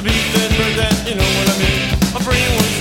beat that bird that, you know what I mean. My brain was